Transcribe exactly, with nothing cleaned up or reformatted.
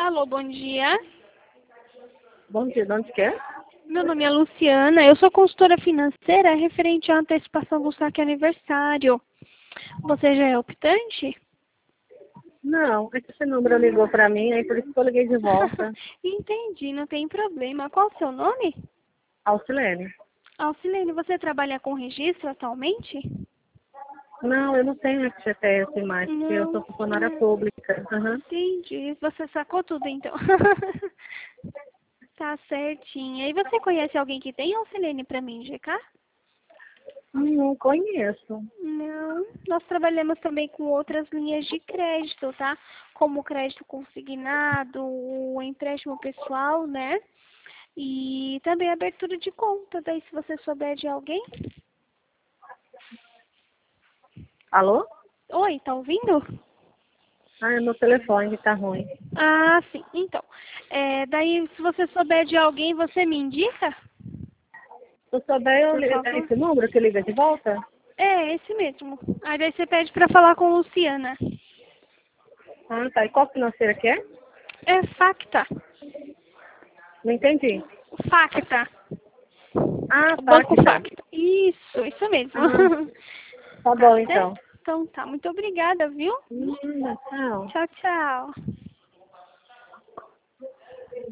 Alô, bom dia. Bom dia, de onde que é? Meu nome é Luciana, eu sou consultora financeira referente à antecipação do saque aniversário. Você já é optante? Não, é que esse número ligou pra mim, aí por isso que eu liguei de volta. Entendi, não tem problema. Qual o seu nome? Alcilene. Alcilene, você trabalha com registro atualmente? Não, eu não tenho F G T S mais, porque eu sou Não. funcionária Hum, pública. Uhum. Entendi. Você sacou tudo então. Tá certinho. E você conhece alguém que tem Alcilene para me indicar? Não conheço. Não. Nós trabalhamos também com outras linhas de crédito, tá? Como o crédito consignado, o empréstimo pessoal, né? E também a abertura de conta. Daí, se você souber de alguém. Alô? Oi, tá ouvindo? Ah, é meu telefone que tá ruim. Ah, sim. Então, é, daí, se você souber de alguém, você me indica? Se eu souber, eu Por ligo. É favor. esse número que liga de volta? É, esse mesmo. Aí daí você pede pra falar com Luciana. Ah, tá. E qual financeira que é? É Facta. Não entendi. Facta. Ah, O tá, Banco que tá. Facta. Isso, isso mesmo. Ah, tá Tá bom então. certo? Então tá. Muito obrigada, viu? Hum, tchau. Tchau, tchau.